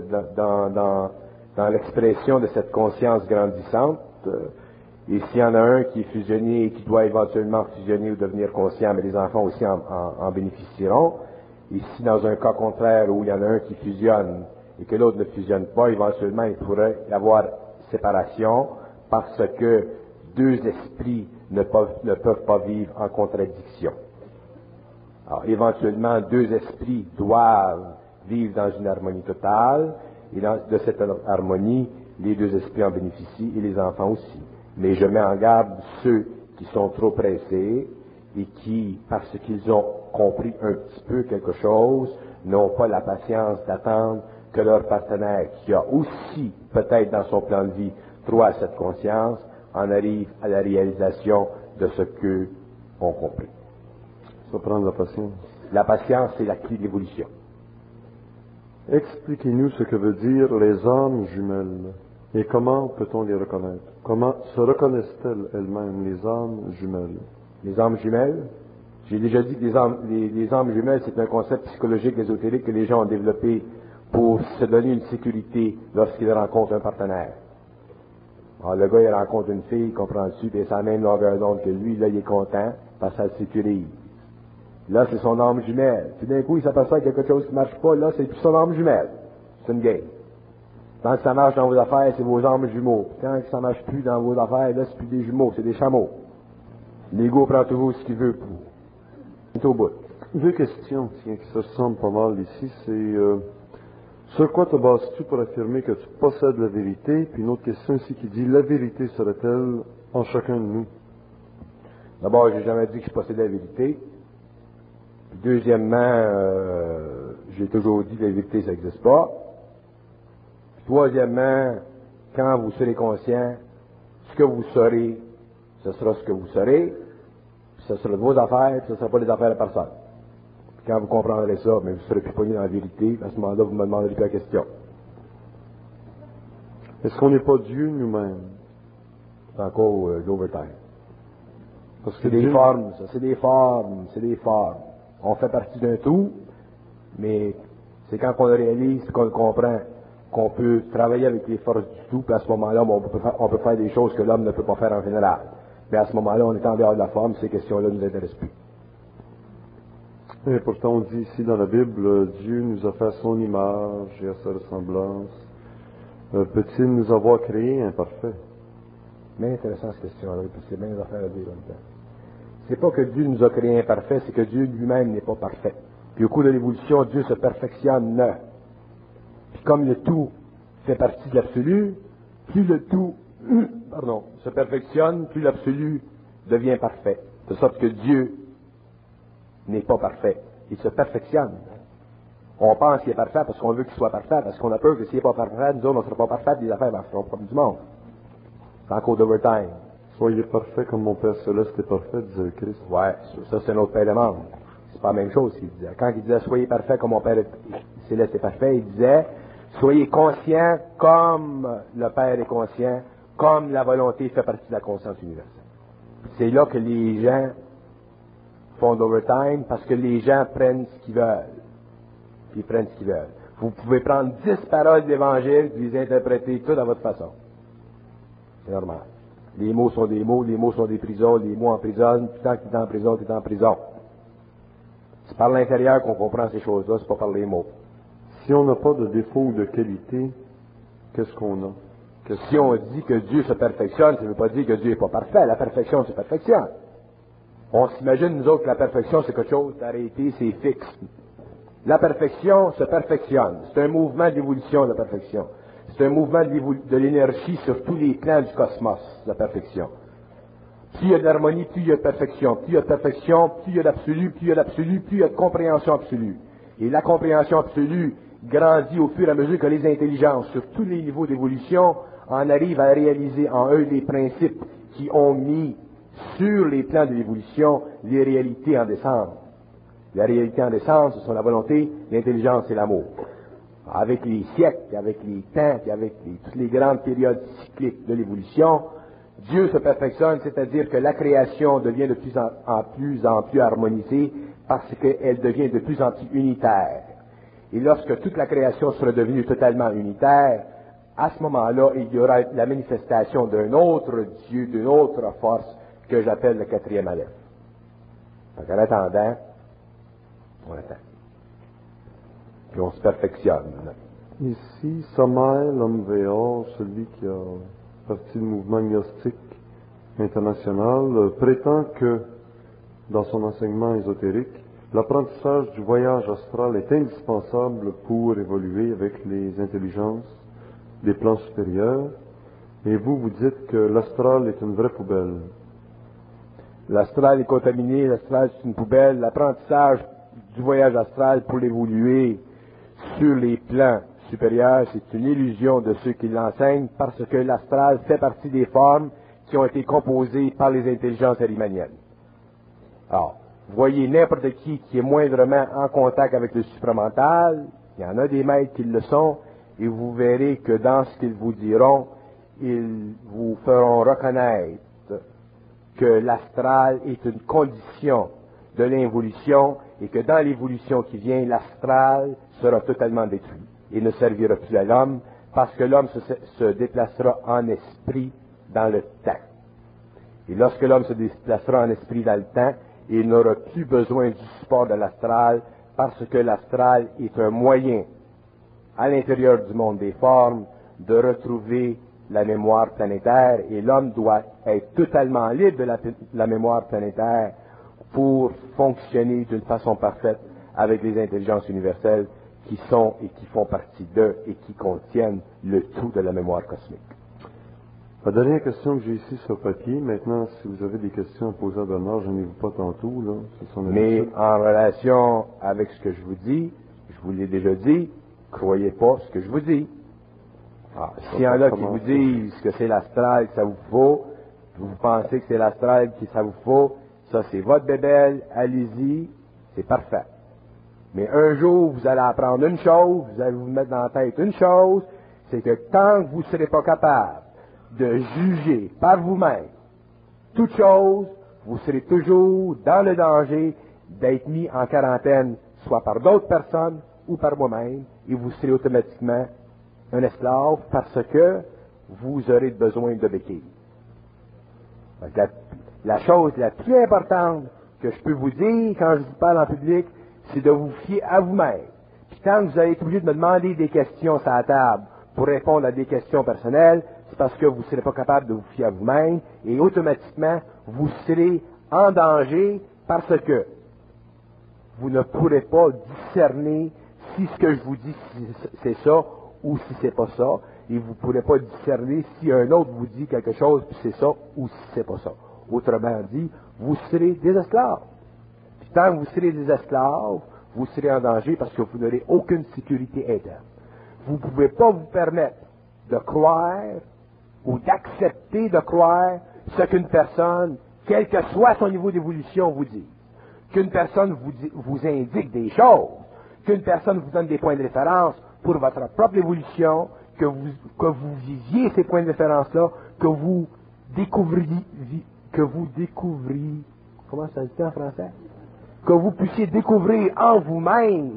dans l'expression de cette conscience grandissante. Et s'il y en a un qui est fusionné et qui doit éventuellement fusionner ou devenir conscient, mais les enfants aussi en bénéficieront. Et si dans un cas contraire où il y en a un qui fusionne et que l'autre ne fusionne pas, éventuellement il pourrait y avoir séparation parce que deux esprits ne peuvent pas vivre en contradiction. Alors, éventuellement, deux esprits doivent vivre dans une harmonie totale, et de cette harmonie, les deux esprits en bénéficient et les enfants aussi. Mais je mets en garde ceux qui sont trop pressés et qui, parce qu'ils ont compris un petit peu quelque chose, n'ont pas la patience d'attendre que leur partenaire, qui a aussi, peut-être dans son plan de vie, droit à cette conscience, en arrive à la réalisation de ce qu'eux ont compris. Ça prend de la patience. La patience, c'est la clé de l'évolution. Expliquez-nous ce que veut dire les âmes jumelles et comment peut-on les reconnaître? Comment se reconnaissent-elles elles-mêmes, les âmes jumelles? Les âmes jumelles? J'ai déjà dit que les âmes jumelles, c'est un concept psychologique ésotérique que les gens ont développé pour se donner une sécurité lorsqu'ils rencontrent un partenaire. Alors, le gars, il rencontre une fille, comprends-tu, puis c'est la même longueur d'onde que lui, là, il est content, parce que ça le sécurise. Là, c'est son âme jumelle. Puis d'un coup, il s'aperçoit qu'il y a quelque chose qui ne marche pas, là, c'est plus son âme jumelle. C'est une game. Tant que ça marche dans vos affaires, c'est vos âmes jumeaux. Puis quand ça ne marche plus dans vos affaires, là, c'est plus des jumeaux, c'est des chameaux. L'ego prend toujours ce qu'il veut pour. C'est au bout. Deux questions, tiens, qui se ressemblent pas mal ici, c'est sur quoi te bases-tu pour affirmer que tu possèdes la vérité? Puis une autre question ici qui dit, la vérité serait-elle en chacun de nous? D'abord, j'ai jamais dit que je possédais la vérité. Puis deuxièmement, j'ai toujours dit que la vérité, ça n'existe pas. Puis troisièmement, quand vous serez conscient, ce que vous saurez, ce sera ce que vous saurez, puis ce sera de vos affaires, puis ce ne sera pas les affaires de personne. Puis quand vous comprendrez ça, mais vous ne serez plus pogné dans la vérité, à ce moment-là, vous ne me demanderez plus la question. Est-ce qu'on n'est pas Dieu nous-mêmes? C'est encore l'overtime. Parce que C'est des Dieu- formes, ça, c'est des formes, c'est des formes. On fait partie d'un tout, mais c'est quand on le réalise qu'on le comprend, qu'on peut travailler avec les forces du tout, puis à ce moment-là, on peut faire des choses que l'homme ne peut pas faire en général. Mais à ce moment-là, on est en dehors de la forme, ces questions-là ne nous intéressent plus. Et pourtant, on dit ici dans la Bible, Dieu nous a fait à son image et à sa ressemblance. Peut-il nous avoir créés imparfaits? Mais intéressant cette question-là, parce que c'est bien des affaires à dire en même temps. C'est pas que Dieu nous a créés imparfaits, c'est que Dieu lui-même n'est pas parfait. Puis au cours de l'évolution, Dieu se perfectionne. Puis comme le tout fait partie de l'absolu, plus le tout se perfectionne, plus l'absolu devient parfait. De sorte que Dieu n'est pas parfait. Il se perfectionne. On pense qu'il est parfait parce qu'on veut qu'il soit parfait, parce qu'on a peur que s'il n'est pas parfait, nous autres, on ne sera pas parfait, les affaires marcheront pas du monde. C'est encore d'overtime. Soyez parfaits comme mon Père Céleste est parfait, disait Christ. Ouais, ça c'est notre Père demande. C'est pas la même chose qu'il disait. Quand il disait soyez parfaits comme mon Père Céleste est parfait, il disait soyez conscients comme le Père est conscient, comme la volonté fait partie de la conscience universelle. C'est là que les gens font d'overtime parce que les gens prennent ce qu'ils veulent. Puis ils prennent ce qu'ils veulent. Vous pouvez prendre 10 paroles d'Évangile et les interpréter toutes à votre façon. C'est normal. Les mots sont des mots, les mots sont des prisons, les mots emprisonnent, puis tant que tu es en prison, tu es en prison. C'est par l'intérieur qu'on comprend ces choses-là, c'est pas par les mots. Si on n'a pas de défaut ou de qualité, qu'est-ce qu'on a? Si on dit que Dieu se perfectionne, ça ne veut pas dire que Dieu n'est pas parfait. La perfection se perfectionne. On s'imagine, nous autres, que la perfection, c'est quelque chose d'arrêté, c'est fixe. La perfection se perfectionne. C'est un mouvement d'évolution, la perfection. C'est un mouvement de l'énergie sur tous les plans du cosmos, la perfection. Plus il y a d'harmonie, plus il y a de perfection. Plus il y a de perfection, plus il y a d'absolu, plus il y a d'absolu, plus il y a de compréhension absolue. Et la compréhension absolue grandit au fur et à mesure que les intelligences, sur tous les niveaux d'évolution, en arrivent à réaliser en eux les principes qui ont mis sur les plans de l'évolution les réalités en descente. La réalité en descente, ce sont la volonté, l'intelligence et l'amour. Avec les siècles, avec les temps, et avec toutes les grandes périodes cycliques de l'évolution, Dieu se perfectionne, c'est-à-dire que la création devient de plus en plus harmonisée parce qu'elle devient de plus en plus unitaire. Et lorsque toute la création sera devenue totalement unitaire, à ce moment-là, il y aura la manifestation d'un autre Dieu, d'une autre force que j'appelle le quatrième Aleph. Donc en attendant, on attend. Puis on se perfectionne. Ici, Samael Omveor, celui qui a parti du mouvement gnostique international, prétend que, dans son enseignement ésotérique, l'apprentissage du voyage astral est indispensable pour évoluer avec les intelligences des plans supérieurs, et vous dites que l'astral est une vraie poubelle. L'astral est contaminé, l'astral c'est une poubelle. L'apprentissage du voyage astral pour l'évoluer sur les plans supérieurs, c'est une illusion de ceux qui l'enseignent parce que l'astral fait partie des formes qui ont été composées par les intelligences arimaniennes. Alors, voyez n'importe qui est moindrement en contact avec le supramental, il y en a des maîtres qui le sont, et vous verrez que dans ce qu'ils vous diront, ils vous feront reconnaître que l'astral est une condition de l'involution et que dans l'évolution qui vient, l'astral sera totalement détruit et ne servira plus à l'homme parce que l'homme se déplacera en esprit dans le temps. Et lorsque l'homme se déplacera en esprit dans le temps, il n'aura plus besoin du support de l'astral parce que l'astral est un moyen à l'intérieur du monde des formes de retrouver la mémoire planétaire et l'homme doit être totalement libre de la mémoire planétaire pour fonctionner d'une façon parfaite avec les intelligences universelles qui sont et qui font partie d'eux et qui contiennent le tout de la mémoire cosmique. La dernière question que j'ai ici sur papier, maintenant, si vous avez des questions à poser à Bernard, je n'ai vous pas tantôt, là, c'est son Mais habitude. en relation avec ce que je vous dis, je vous l'ai déjà dit, croyez pas ce que je vous dis. S'il y en a qui vous disent que c'est l'astral que ça vous faut, vous pensez que c'est l'astral que ça vous faut, ça c'est votre bébelle, allez-y, c'est parfait. Mais un jour, vous allez apprendre une chose, vous allez vous mettre dans la tête une chose, c'est que tant que vous ne serez pas capable de juger par vous-même toute chose, vous serez toujours dans le danger d'être mis en quarantaine, soit par d'autres personnes ou par moi-même, et vous serez automatiquement un esclave parce que vous aurez besoin de béquilles. La chose la plus importante que je peux vous dire quand je vous parle en public, c'est de vous fier à vous-même. Puis quand vous allez être obligé de me demander des questions sur la table pour répondre à des questions personnelles, c'est parce que vous ne serez pas capable de vous fier à vous-même et automatiquement, vous serez en danger parce que vous ne pourrez pas discerner si ce que je vous dis c'est ça ou si c'est pas ça, et vous ne pourrez pas discerner si un autre vous dit quelque chose puis c'est ça ou si c'est pas ça. Autrement dit, vous serez des esclaves. Puis tant que vous serez des esclaves, vous serez en danger parce que vous n'aurez aucune sécurité interne. Vous ne pouvez pas vous permettre de croire ou d'accepter de croire ce qu'une personne, quel que soit son niveau d'évolution, vous dit. Qu'une personne vous indique des choses, qu'une personne vous donne des points de référence pour votre propre évolution, que vous viviez ces points de référence-là, que vous découvriez, comment ça se dit en français? Que vous puissiez découvrir en vous-même,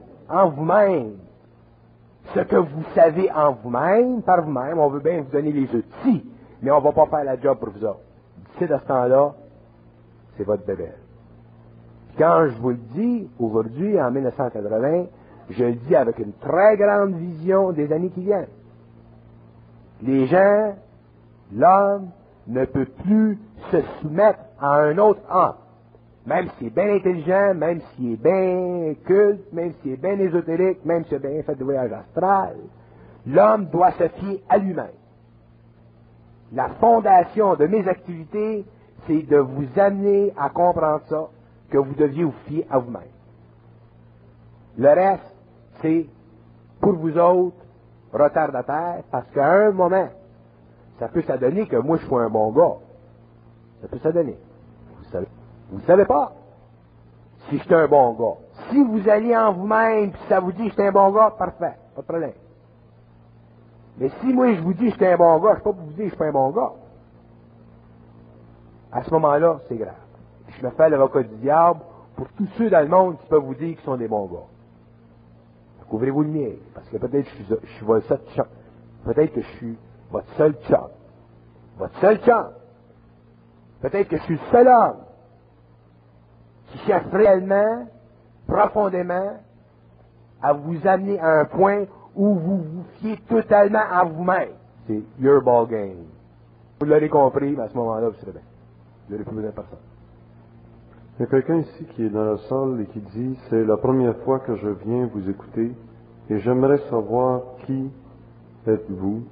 ce que vous savez en vous-même, par vous-même. On veut bien vous donner les outils, mais on ne va pas faire la job pour vous autres. D'ici de ce temps-là, c'est votre bébé. Quand je vous le dis, aujourd'hui, en 1980, je le dis avec une très grande vision des années qui viennent. Les gens, l'homme, ne peut plus se soumettre à un autre homme. Même s'il est bien intelligent, même s'il est bien culte, même s'il est bien ésotérique, même s'il a bien fait de voyage astral, l'homme doit se fier à lui-même. La fondation de mes activités, c'est de vous amener à comprendre ça, que vous deviez vous fier à vous-même. Le reste, c'est, pour vous autres, retardataire, parce qu'à un moment, ça peut s'adonner que moi, je suis un bon gars. Ça peut s'adonner. Vous ne savez pas si je suis un bon gars. Si vous alliez en vous-même et ça vous dit que je suis un bon gars, parfait, pas de problème. Mais si moi je vous dis que je suis un bon gars, je ne sais pas pour vous dire que je suis pas un bon gars. À ce moment-là, c'est grave. Je me fais l'avocat du diable pour tous ceux dans le monde qui peuvent vous dire qu'ils sont des bons gars. Couvrez-vous le mien, parce que peut-être que je suis votre seul chum. Peut-être que je suis votre seul chum. Votre seul chum. Peut-être que je suis le seul homme qui cherche réellement, profondément, à vous amener à un point où vous vous fiez totalement à vous-même. C'est your ball game. Vous l'aurez compris, mais à ce moment-là, vous serez bien. Vous n'aurez plus besoin de personne. Il y a quelqu'un ici qui est dans la salle et qui dit « C'est la première fois que je viens vous écouter et j'aimerais savoir qui êtes-vous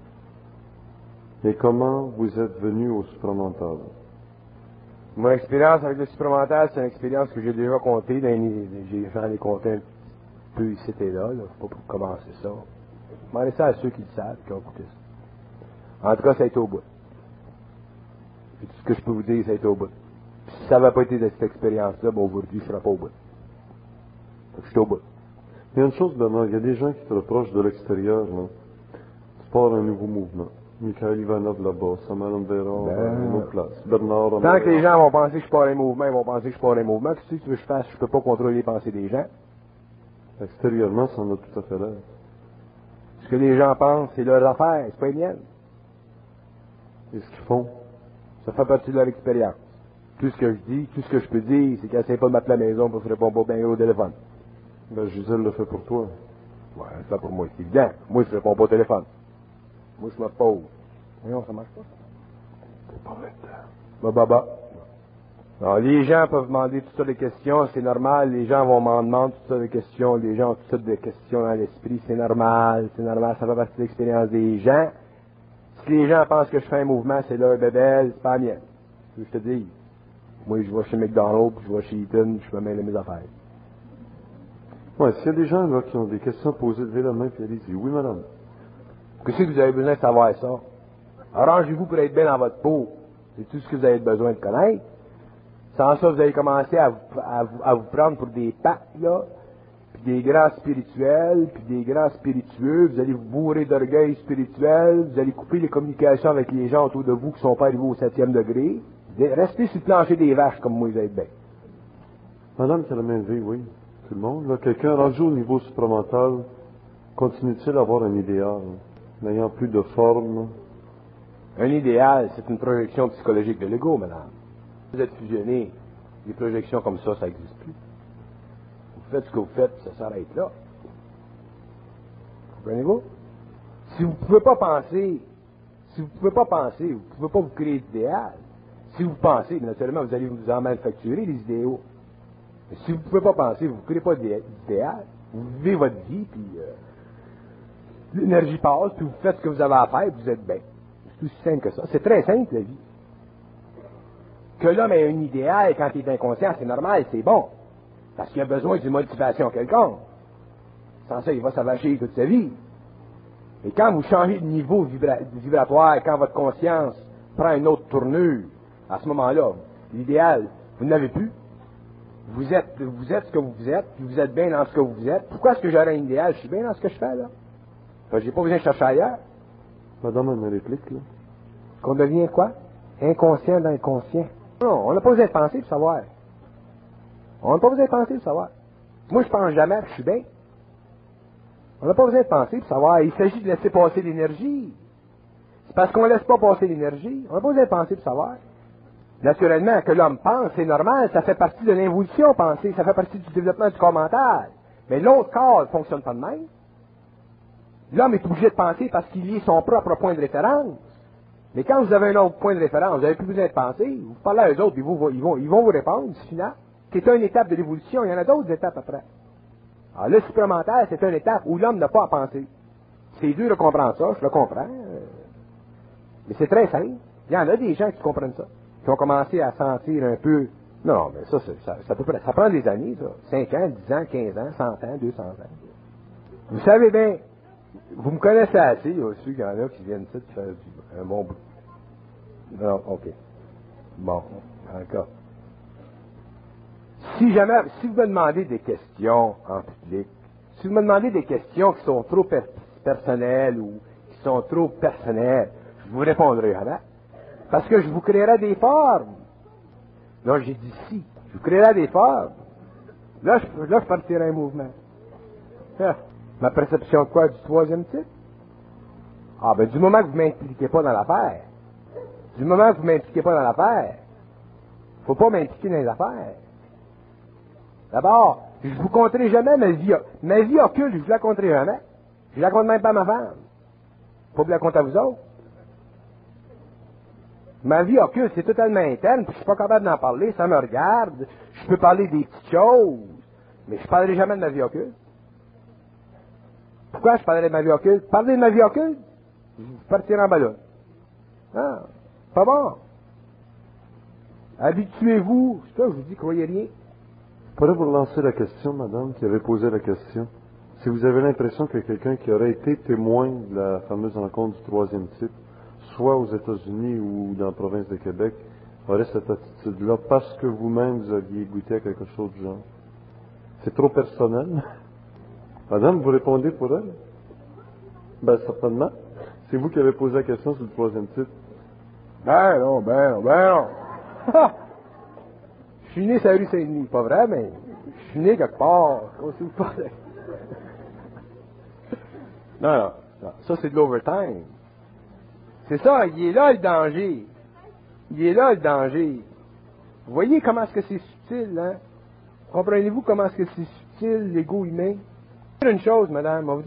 et comment vous êtes venu au supramental. » Mon expérience avec le supramental, c'est une expérience que j'ai déjà contée. J'en ai compté un peu ici et là. Faut pas pour commencer ça. Demandez ça à ceux qui le savent, qui ont écouté ça. En tout cas, ça a été au bout. Puis tout ce que je peux vous dire, ça a été au bout. Puis si ça n'avait pas été de cette expérience-là, ben aujourd'hui, je ne serais pas au bout. Donc, je suis au bout. Il y a une chose, Bernard, il y a des gens qui te reprochent de l'extérieur, là. Tu pars un nouveau mouvement. Michael Ivanov là-bas, Samuel Ambera, une autre place. Bernard Ambera. Tant que les gens vont penser que je pars un mouvement, ils vont penser que je pars un mouvement. Qu'est-ce que tu veux que je fasse? Je ne peux pas contrôler les pensées des gens. Extérieurement, ça en a tout à fait l'air. Ce que les gens pensent, c'est leurs affaires, c'est pas les miennes. Et ce qu'ils font? Ça fait partie de leur expérience. Tout ce que je dis, tout ce que je peux dire, c'est qu'ils n'essaient pas de mettre la maison pour se répondre pas bien au téléphone. Ben, Gisèle le fait pour toi. Ouais, c'est pas pour moi, c'est évident. Moi, je ne réponds pas au téléphone. Moi, je me pose. Voyons, ça marche pas. C'est pas maintenant. Baba. Alors, les gens peuvent demander toutes sortes de questions, c'est normal. Les gens vont m'en demander toutes sortes de questions. Les gens ont toutes sortes de questions dans l'esprit, c'est normal, ça fait partie de l'expérience des gens. Si les gens pensent que je fais un mouvement, c'est leur bébelle, c'est pas la mienne. Je te dis. Moi, je vais chez McDonald's, puis je vais chez Eaton, puis je me mêle mes affaires. Ouais, s'il y a des gens là qui ont des questions à poser, levez la main puis allez-y. Oui, madame. Qu'est-ce que vous avez besoin de savoir ça? Arrangez-vous pour être bien dans votre peau. C'est tout ce que vous avez besoin de connaître. Sans ça, vous allez commencer à vous prendre pour des papes, là, puis des grands spirituels, puis des grands spiritueux. Vous allez vous bourrer d'orgueil spirituel. Vous allez couper les communications avec les gens autour de vous qui ne sont pas arrivés au 7e degré. Restez sur le plancher des vaches comme moi, vous êtes bien. Madame qui a la main levée, oui. Tout le monde. Là, quelqu'un rendu au niveau supramental, continue-t-il à avoir un idéal, n'ayant plus de forme? Un idéal, c'est une projection psychologique de l'ego, madame. Vous êtes fusionné, des projections comme ça n'existe plus. Vous faites ce que vous faites, ça s'arrête là. Comprenez-vous? Si vous ne pouvez pas penser, vous ne pouvez pas vous créer d'idéal. Si vous pensez, naturellement, vous allez vous en manufacturer les idéaux. Mais si vous ne pouvez pas penser, vous ne créez pas d'idéal, vous vivez votre vie, puis l'énergie passe, puis vous faites ce que vous avez à faire, puis vous êtes bien. C'est aussi simple que ça. C'est très simple, la vie. Que l'homme ait un idéal quand il est inconscient, c'est normal, c'est bon. Parce qu'il a besoin d'une motivation quelconque. Sans ça, il va s'avacher toute sa vie. Et quand vous changez de niveau vibratoire, quand votre conscience prend une autre tournure, à ce moment-là, l'idéal, vous n'avez plus. Vous êtes ce que vous êtes, puis vous êtes bien dans ce que vous êtes. Pourquoi est-ce que j'aurais un idéal? Je suis bien dans ce que je fais, là. Parce que j'ai pas besoin de chercher ailleurs. Madame, une réplique, là. Qu'on devient quoi? Inconscient d'inconscient. Non, on n'a pas besoin de penser pour savoir. On n'a pas besoin de penser pour savoir. Moi, je pense jamais que je suis bien. On n'a pas besoin de penser pour savoir. Il s'agit de laisser passer l'énergie. C'est parce qu'on ne laisse pas passer l'énergie. On n'a pas besoin de penser pour savoir. Naturellement, que l'homme pense, c'est normal, ça fait partie de l'évolution, penser, ça fait partie du développement du corps mental. Mais l'autre corps ne fonctionne pas de même. L'homme est obligé de penser parce qu'il y a son propre point de référence. Mais quand vous avez un autre point de référence, vous n'avez plus besoin de penser. Vous parlez à eux autres, ils vont vous répondre, c'est final. C'est une étape de l'évolution, il y en a d'autres étapes après. Alors le supramental, c'est une étape où l'homme n'a pas à penser. C'est dur de comprendre ça, je le comprends. Mais c'est très simple. Il y en a des gens qui comprennent ça, qui ont commencé à sentir un peu... Non, mais ça prend des années, ça. 5 ans, 10 ans, 15 ans, 100 ans, 200 ans. Vous savez bien, vous me connaissez assez, il y a aussi qu'il y en a qui viennent ici de faire un bon bout. Non, ok. Bon, encore. Si vous me demandez des questions en public, si vous me demandez des questions qui sont trop personnelles ou qui sont trop personnelles, je vous répondrai jamais. Parce que je vous créerai des formes. Là, j'ai dit si. Je vous créerai des formes. Là, je partirai un mouvement. Ah, ma perception de quoi? Du 3e type? Ah, ben, du moment que vous ne m'impliquez pas dans l'affaire. Du moment que vous ne m'impliquez pas dans l'affaire, faut pas m'impliquer dans les affaires. D'abord, je vous conterai jamais ma vie occulte, je vous la conterai jamais. Je la compte même pas à ma femme. Faut vous la compter à vous autres. Ma vie occulte, c'est totalement interne, puis je suis pas capable d'en parler, ça me regarde. Je peux parler des petites choses, mais je parlerai jamais de ma vie occulte. Pourquoi je parlerai de ma vie occulte? Parler de ma vie occulte, je partirai en ballon. Ah, pas bon. Habituez-vous, c'est ça, je vous dis, croyez rien. Je pourrais vous relancer la question, madame, qui avait posé la question. Si vous avez l'impression que quelqu'un qui aurait été témoin de la fameuse rencontre du 3e type, soit aux États-Unis ou dans la province de Québec, aurait cette attitude-là parce que vous-même vous aviez goûté à quelque chose du genre. C'est trop personnel. Madame, vous répondez pour elle? Ben, certainement. C'est vous qui avez posé la question sur le 3e type. Ben non. Je suis né sur la rue Saint-Denis, pas vrai, mais je suis né quelque part. Non, ça c'est de l'overtime. C'est ça, il est là le danger. Vous voyez comment est-ce que c'est subtil, hein? Comprenez-vous comment est-ce que c'est subtil, l'ego humain? Je vais vous dire une chose, madame, je vais vous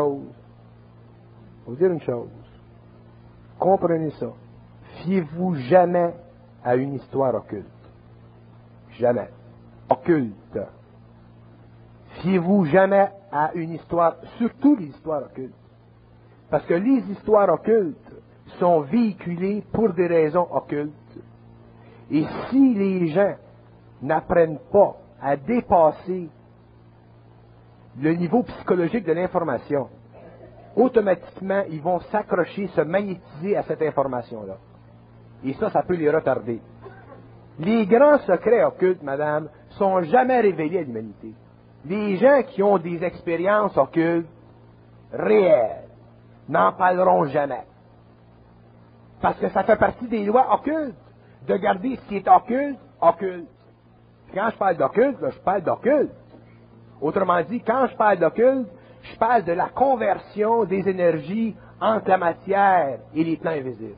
dire une chose. Comprenez ça. Fiez-vous jamais à une histoire occulte. Jamais. Occulte. Fiez-vous jamais à une histoire, surtout les histoires occultes. Parce que les histoires occultes sont véhiculés pour des raisons occultes. Et si les gens n'apprennent pas à dépasser le niveau psychologique de l'information, automatiquement, ils vont s'accrocher, se magnétiser à cette information-là. Et ça peut les retarder. Les grands secrets occultes, madame, sont jamais révélés à l'humanité. Les gens qui ont des expériences occultes réelles n'en parleront jamais. Parce que ça fait partie des lois occultes, de garder ce qui est occulte, occulte. Quand je parle d'occulte, je parle d'occulte. Autrement dit, quand je parle d'occulte, je parle de la conversion des énergies entre la matière et les plans invisibles.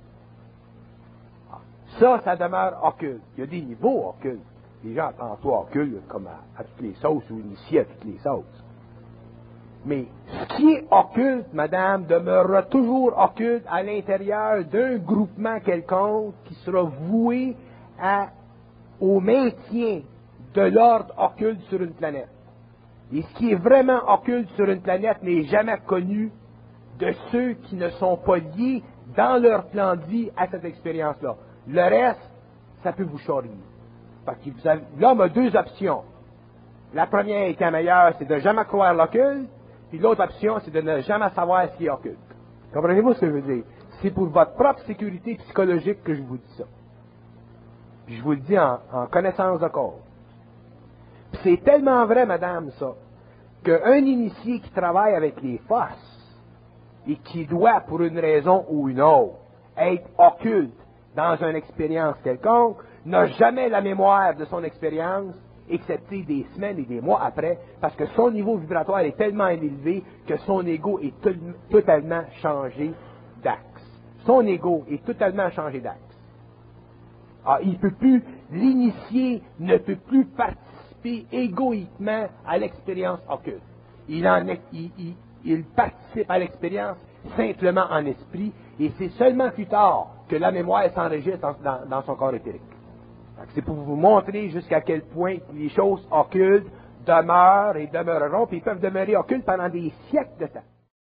Ça demeure occulte. Il y a des niveaux occultes. Les gens entendent toi occulte comme à toutes les sauces ou initiés à toutes les sauces. Mais ce qui est occulte, madame, demeurera toujours occulte à l'intérieur d'un groupement quelconque qui sera voué au maintien de l'ordre occulte sur une planète. Et ce qui est vraiment occulte sur une planète n'est jamais connu de ceux qui ne sont pas liés dans leur plan de vie à cette expérience-là. Le reste, ça peut vous charrier. Parce que l'homme a deux options. La première étant meilleure, c'est de jamais croire l'occulte, puis l'autre option, c'est de ne jamais savoir ce qui est occulte. Comprenez-vous ce que je veux dire? C'est pour votre propre sécurité psychologique que je vous dis ça. Puis je vous le dis en connaissance de cause. Puis c'est tellement vrai, madame, ça, qu'un initié qui travaille avec les forces et qui doit, pour une raison ou une autre, être occulte dans une expérience quelconque, n'a jamais la mémoire de son expérience, excepté des semaines et des mois après, parce que son niveau vibratoire est tellement élevé que son ego est totalement changé d'axe. Son ego est totalement changé d'axe. Ah, l'initié ne peut plus participer égoïquement à l'expérience occulte. Il participe à l'expérience simplement en esprit, et c'est seulement plus tard que la mémoire s'enregistre dans son corps éthérique. C'est pour vous montrer jusqu'à quel point les choses occultes demeurent et demeureront, puis ils peuvent demeurer occultes pendant des siècles de temps.